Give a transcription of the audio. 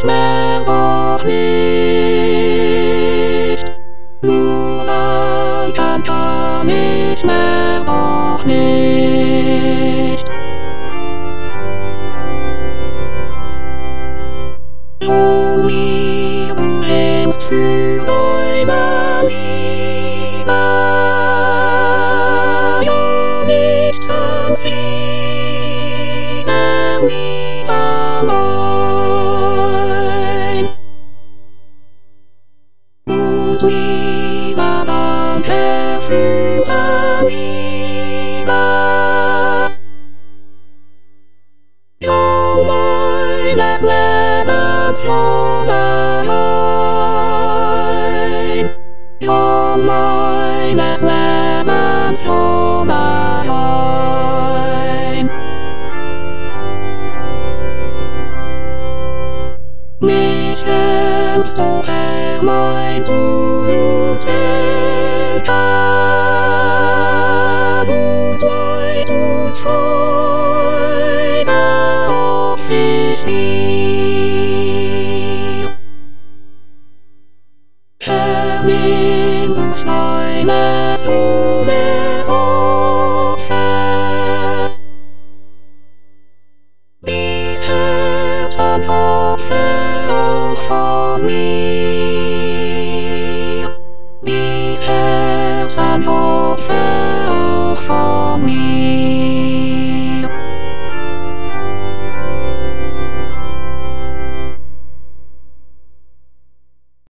nicht mehr, doch nicht. Nur dann kann gar nicht mehr, doch nicht. Oh, wie du längst für deine Liebe, ja, nichts als Liebe, Liebe allein. Und Liebe, danke für deine Liebe. Schau meines Lebens Sonneschein. Schau meines Lebens Sonneschein. Mich kennst du, Herr, mein Urteil, und Leid und Freude auf sich dir. Herr, nimm durch deine Sohnes Opfer, dies Herzensopfer auch von mir, dies Herzensopfer auch von mir.